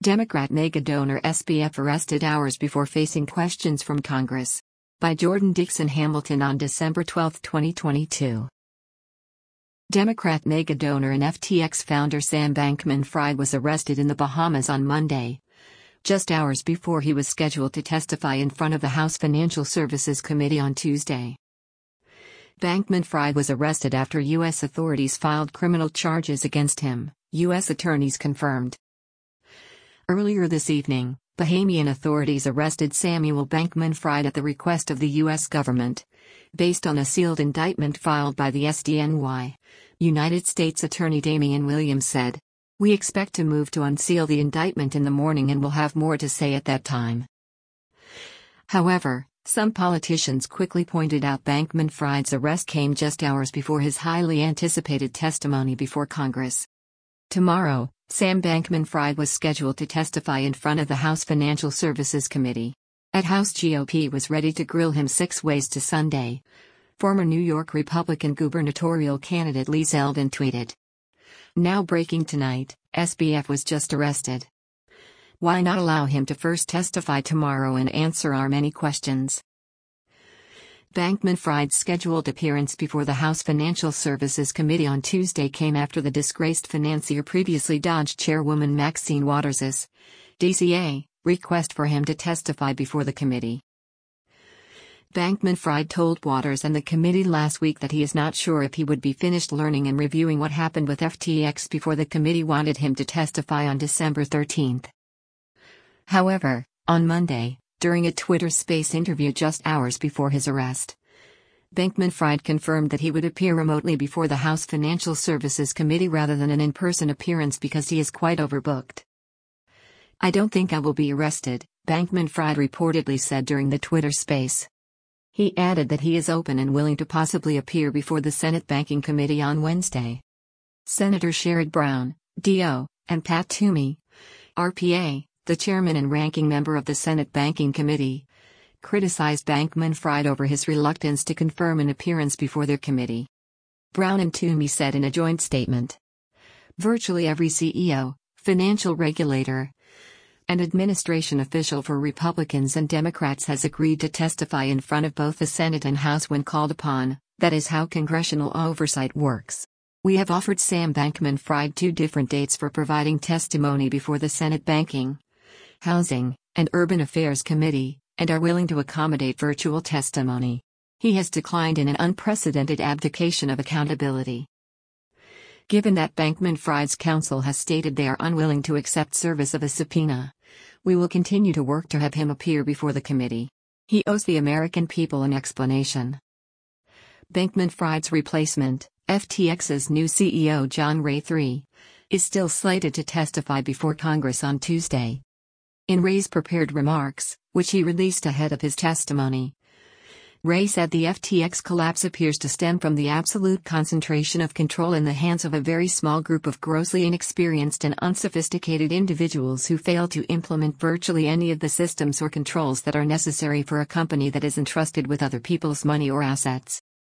Democrat mega donor SBF arrested hours before facing questions from Congress. By Jordan Dixon Hamilton on December 12, 2022. Democrat mega donor and FTX founder Sam Bankman-Fried was arrested in the Bahamas on Monday, just hours before he was scheduled to testify in front of the House Financial Services Committee on Tuesday. Bankman-Fried was arrested after U.S. authorities filed criminal charges against him, U.S. attorneys confirmed. Earlier this evening, Bahamian authorities arrested Samuel Bankman-Fried at the request of the U.S. government, based on a sealed indictment filed by the SDNY. United States Attorney Damian Williams said, "We expect to move to unseal the indictment in the morning and will have more to say at that time." However, some politicians quickly pointed out Bankman-Fried's arrest came just hours before his highly anticipated testimony before Congress. Tomorrow, Sam Bankman-Fried was scheduled to testify in front of the House Financial Services Committee. At House GOP was ready to grill him 6 ways to Sunday. Former New York Republican gubernatorial candidate Lee Zeldin tweeted. Now breaking tonight, SBF was just arrested. Why not allow him to first testify tomorrow and answer our many questions? Bankman-Fried's scheduled appearance before the House Financial Services Committee on Tuesday came after the disgraced financier previously dodged Chairwoman Maxine Waters' DCA request for him to testify before the committee. Bankman-Fried told Waters and the committee last week that he is not sure if he would be finished learning and reviewing what happened with FTX before the committee wanted him to testify on December 13. However, on Monday, during a Twitter Space interview just hours before his arrest, Bankman-Fried confirmed that he would appear remotely before the House Financial Services Committee rather than an in-person appearance because he is quite overbooked. "I don't think I will be arrested," Bankman-Fried reportedly said during the Twitter Space. He added that he is open and willing to possibly appear before the Senate Banking Committee on Wednesday. Senator Sherrod Brown, DO, and Pat Toomey, RPA, the chairman and ranking member of the Senate Banking Committee, criticized Bankman-Fried over his reluctance to confirm an appearance before their committee. Brown and Toomey said in a joint statement, "Virtually every CEO, financial regulator, and administration official for Republicans and Democrats has agreed to testify in front of both the Senate and House when called upon. That is how congressional oversight works. We have offered Sam Bankman-Fried 2 different dates for providing testimony before the Senate Banking, Housing, and Urban Affairs Committee, and are willing to accommodate virtual testimony. He has declined in an unprecedented abdication of accountability." Given that Bankman-Fried's counsel has stated they are unwilling to accept service of a subpoena, we will continue to work to have him appear before the committee. He owes the American people an explanation. Bankman-Fried's replacement, FTX's new CEO John Ray III, is still slated to testify before Congress on Tuesday. In Ray's prepared remarks, which he released ahead of his testimony, Ray said the FTX collapse appears to stem from the absolute concentration of control in the hands of a very small group of grossly inexperienced and unsophisticated individuals who fail to implement virtually any of the systems or controls that are necessary for a company that is entrusted with other people's money or assets.